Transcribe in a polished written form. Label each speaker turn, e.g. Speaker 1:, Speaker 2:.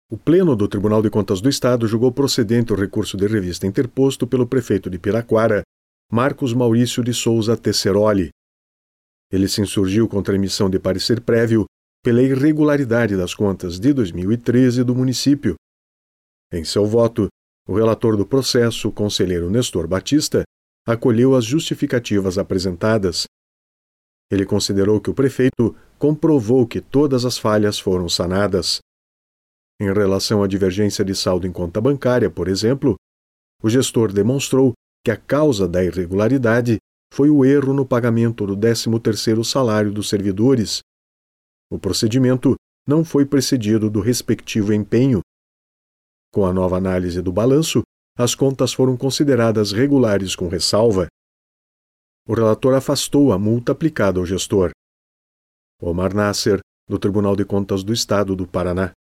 Speaker 1: O Pleno do Tribunal de Contas do Estado julgou procedente o recurso de revista interposto pelo prefeito de Piraquara, Marcos Maurício de Souza Tesseroli. Ele se insurgiu contra a emissão de parecer prévio pela irregularidade das contas de 2013 do município. Em seu voto, o relator do processo, o conselheiro Nestor Batista, acolheu as justificativas apresentadas. Ele considerou que o prefeito comprovou que todas as falhas foram sanadas. Em relação à divergência de saldo em conta bancária, por exemplo, o gestor demonstrou que a causa da irregularidade foi o erro no pagamento do 13º salário dos servidores. O procedimento não foi precedido do respectivo empenho. Com a nova análise do balanço, as contas foram consideradas regulares com ressalva. O relator afastou a multa aplicada ao gestor. Omar Nasser, do Tribunal de Contas do Estado do Paraná.